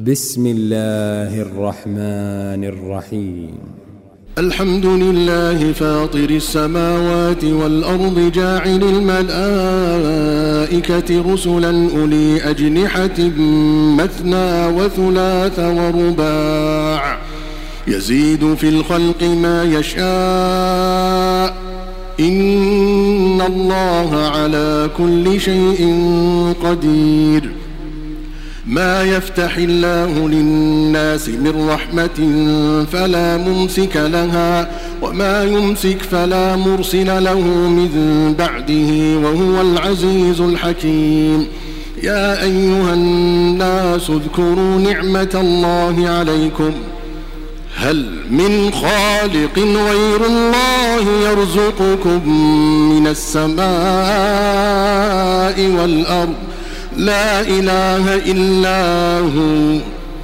بسم الله الرحمن الرحيم. الحمد لله فاطر السماوات والأرض جاعل الملائكة رسلا أولي أجنحة مثنى وثلاث ورباع يزيد في الخلق ما يشاء إن الله على كل شيء قدير. ما يفتح الله للناس من رحمة فلا ممسك لها وما يمسك فلا مرسل له من بعده وهو العزيز الحكيم. يا أيها الناس اذكروا نعمة الله عليكم هل من خالق غير الله يرزقكم من السماء والأرض لا إله إلا هو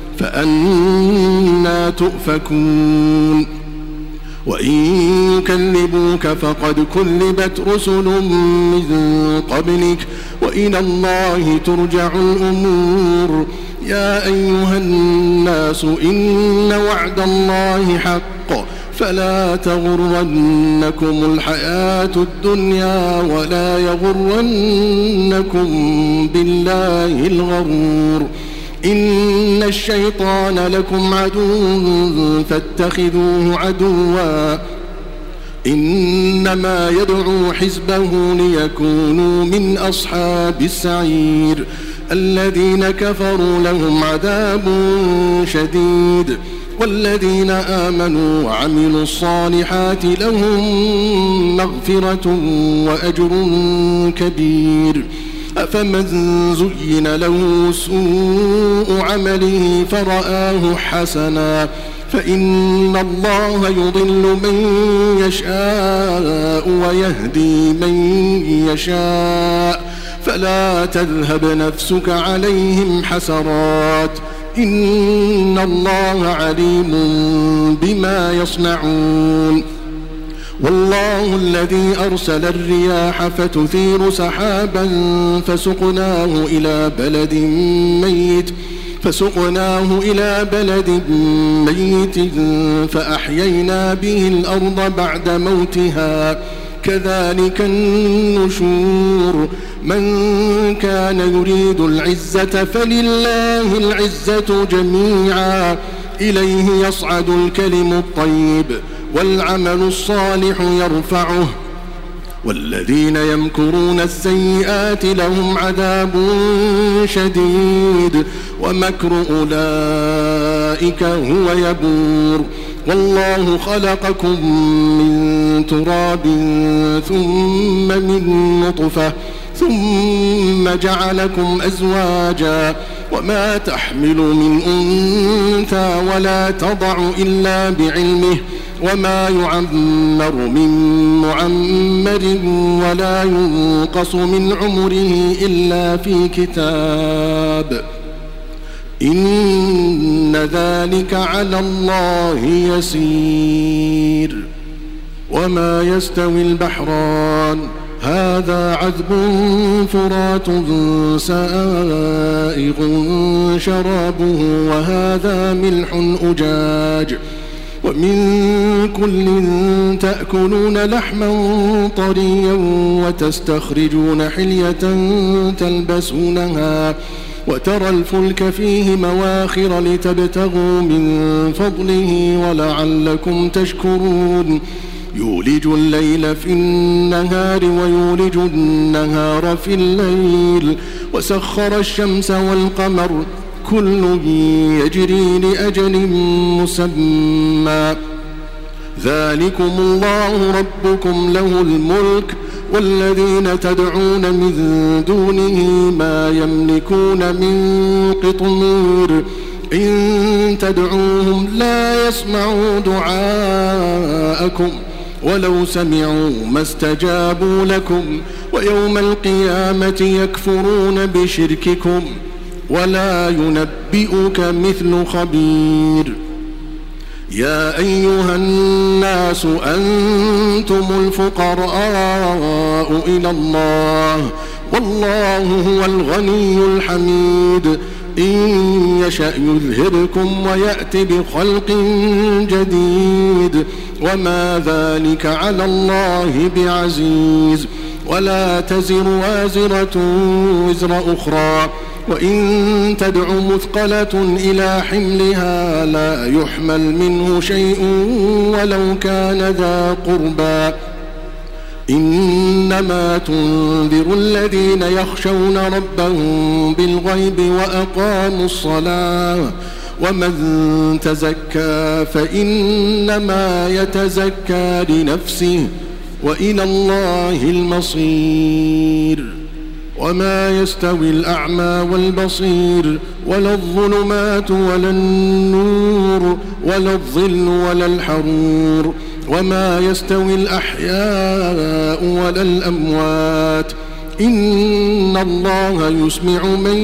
فأنى تؤفكون. وإن يكذبوك فقد كذبت رسل من قبلك وإلى الله ترجع الأمور. يا أيها الناس إن وعد الله حق فلا تغرنكم الحياة الدنيا ولا يغرنكم بالله الغرور. إن الشيطان لكم عدو فاتخذوه عدوا إنما يدعو حزبه ليكونوا من أصحاب السعير. الذين كفروا لهم عذاب شديد والذين آمنوا وعملوا الصالحات لهم مغفرة وأجر كبير. أفمن زين له سوء عمله فرآه حسنا فإن الله يضل من يشاء ويهدي من يشاء فلا تذهب نفسك عليهم حسرات إن الله عليم بما يصنعون. والله الذي أرسل الرياح فتثير سحابا فسقناه إلى بلد ميت فأحيينا به الأرض بعد موتها كذلك النشور. من كان يريد العزة فلله العزة جميعا إليه يصعد الكلم الطيب والعمل الصالح يرفعه والذين يمكرون السيئات لهم عذاب شديد ومكر أولئك هو يبور. والله خلقكم من تراب ثم من نطفة ثم جعلكم أزواجا وما تحمل من أنثى ولا تضع إلا بعلمه وما يعمر من معمر ولا ينقص من عمره إلا في كتاب إن ذلك على الله يسير. وما يستوي البحران هذا عذب فرات سائغ شرابه وهذا ملح أجاج ومن كل تأكلون لحما طريا وتستخرجون حلية تلبسونها وترى الفلك فيه مواخر لتبتغوا من فضله ولعلكم تشكرون. يولج الليل في النهار ويولج النهار في الليل وسخر الشمس والقمر كل يجري لأجل مسمى. ذلكم الله ربكم له الملك والذين تدعون من دونه ما يملكون من قطمير. إن تدعوهم لا يسمعوا دعاءكم ولو سمعوا ما استجابوا لكم ويوم القيامة يكفرون بشرككم ولا ينبئك مثل خبير. يا أيها الناس أنتم الفقراء إلى الله والله هو الغني الحميد إن يشأ يذهبكم ويأت بخلق جديد وما ذلك على الله بعزيز. ولا تزر وازرة وزر أخرى وإن تدع مثقلة إلى حملها لا يحمل منه شيء ولو كان ذا قربى. إنما تنذر الذين يخشون ربهم بالغيب وأقاموا الصلاة ومن تزكى فإنما يتزكى لنفسه وإلى الله المصير. وما يستوي الأعمى والبصير ولا الظلمات ولا النور ولا الظل ولا الحرور وما يستوي الأحياء ولا الأموات إن الله يسمع من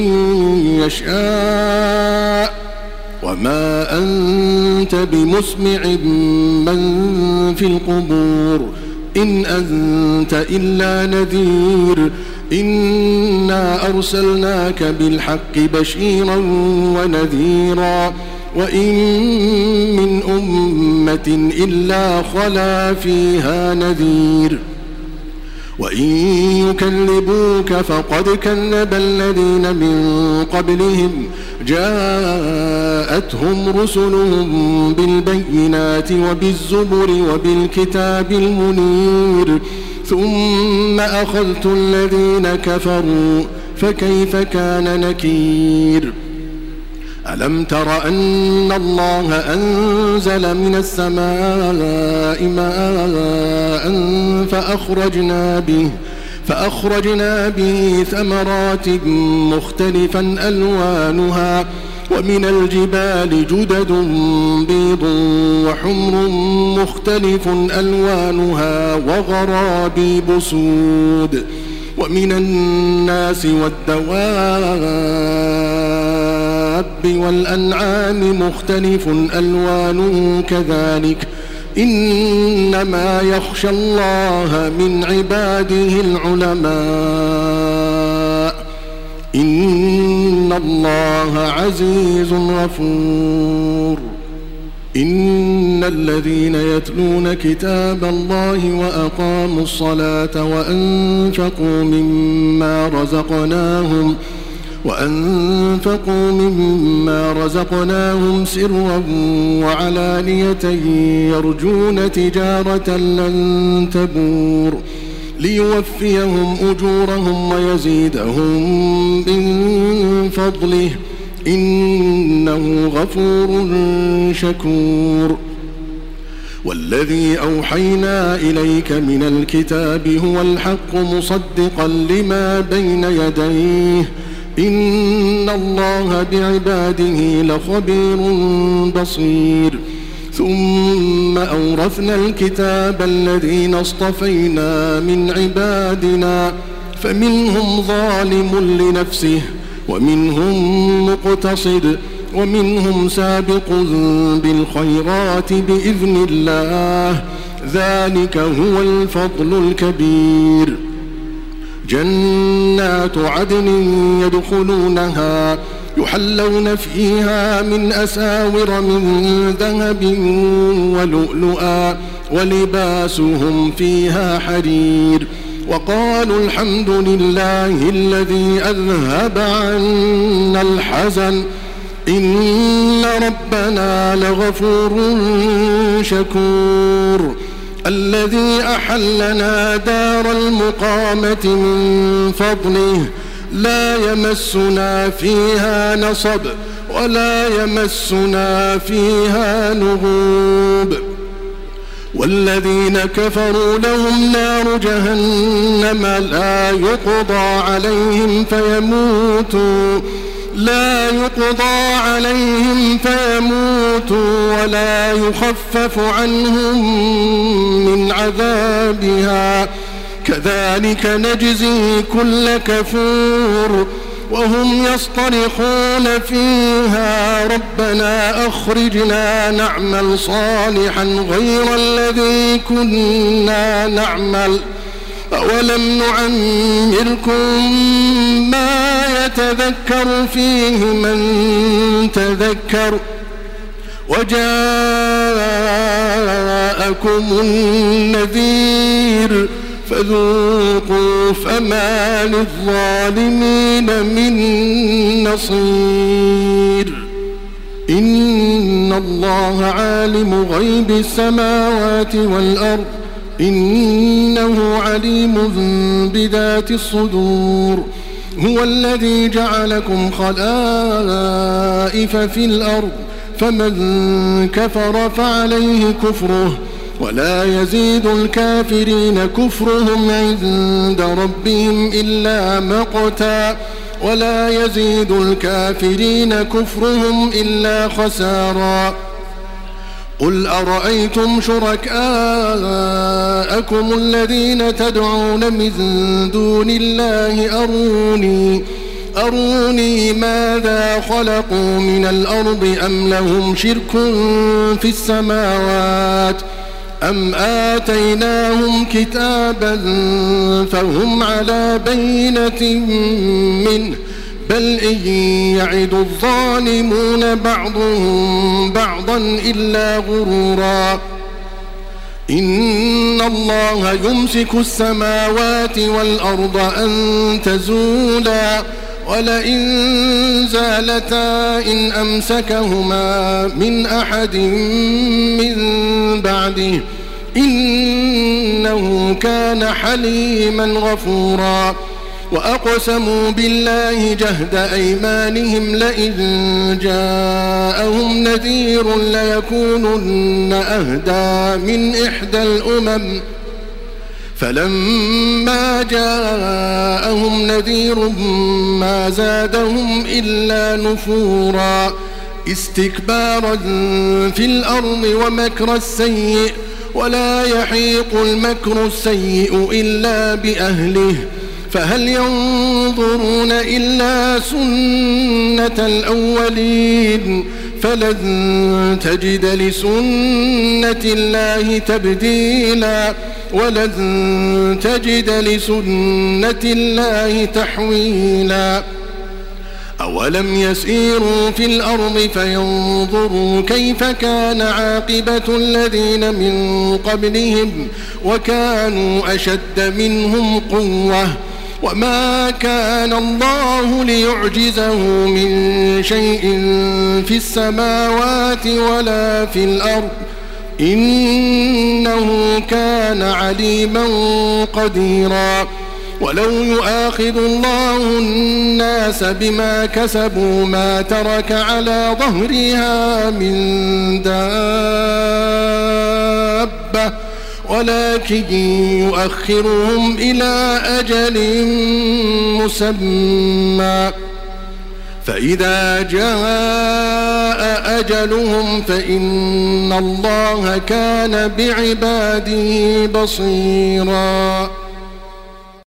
يشاء وما أنت بمسمع من في القبور إن أنت إلا نذير إنا أرسلناك بالحق بشيرا ونذيرا وإن من أمة إلا خلا فيها نذير وإن يكذبوك فقد كذب الذين من قبلهم جاءتهم رسلهم بالبينات وبالزبر وبالكتاب المنير ثم أخذت الذين كفروا فكيف كان نكير. ألم تر أن الله أنزل من السماء ماء فأخرجنا به ثمرات مختلفا ألوانها ومن الجبال جدد بيض وحمر مختلف ألوانها وغرابيب سود ومن الناس والدواب والأنعام مختلف ألوانه كذلك إنما يخشى الله من عباده العلماء إن الله عزيز غفور. إن الذين يتلون كتاب الله وأقاموا الصلاة وأنفقوا مما رزقناهم سرا وعلانية يرجون تجارة لن تبور ليوفيهم أجورهم ويزيدهم من فضله إنه غفور شكور. والذي أوحينا إليك من الكتاب هو الحق مصدقا لما بين يديه إن الله بعباده لخبير بصير. ثم أورثنا الكتاب الذين اصطفينا من عبادنا فمنهم ظالم لنفسه ومنهم مقتصد ومنهم سابق بالخيرات بإذن الله ذلك هو الفضل الكبير. جنات عدن يدخلونها يحلون فيها من أساور من ذهب ولؤلؤا ولباسهم فيها حرير وقالوا الحمد لله الذي أذهب عنا الحزن إن ربنا لغفور شكور. الذي أحلنا دار المقامة من فضله لا يمسنا فيها نصب ولا يمسنا فيها لغوب. والذين كفروا لهم نار جهنم لا يقضى عليهم فيموتوا ولا يخفف عنهم من عذابها كذلك نجزي كل كفور. وهم يصطرخون فيها ربنا أخرجنا نعمل صالحا غير الذي كنا نعمل أولم نعمركم ما يتذكر فيه من تذكر وجاءكم النذير فذوقوا فما للظالمين من نصير إن الله عالم غيب السماوات والأرض إنه عليم بذات الصدور هو الذي جعلكم خلائف في الأرض فمن كفر فعليه كفره ولا يزيد الكافرين كفرهم عند ربهم إلا مقتا ولا يزيد الكافرين كفرهم إلا خسارا قل أرأيتم شركاءكم الذين تدعون من دون الله أروني ماذا خلقوا من الأرض أم لهم شرك في السماوات أم آتيناهم كتابا فهم على بينة منه بل إن يعد الظالمون بعضهم بعضا إلا غرورا إن الله يمسك السماوات والأرض أن تزولا ولئن زالتا إن أمسكهما من أحد من بعده إنه كان حليما غفورا وأقسموا بالله جهد أيمانهم لئن جاءهم نذير ليكونن أهدى من إحدى الأمم فلما جاءهم نذير ما زادهم إلا نفورا استكبارا في الأرض ومكر السيء ولا يحيق المكر السيء إلا بأهله فهل ينظرون إلا سنة الأولين فلن تجد لسنة الله تبديلا ولن تجد لسنة الله تحويلا أولم يسيروا في الأرض فينظروا كيف كان عاقبة الذين من قبلهم وكانوا أشد منهم قوة وما كان الله ليعجزه من شيء في السماوات ولا في الأرض إنه كان عليما قديرا ولو يؤاخذ الله الناس بما كسبوا ما ترك على ظهرها من دابة ولكن يؤخرهم إلى أجل مسمى فإذا جاء أجلهم فإن الله كان بعباده بصيرا.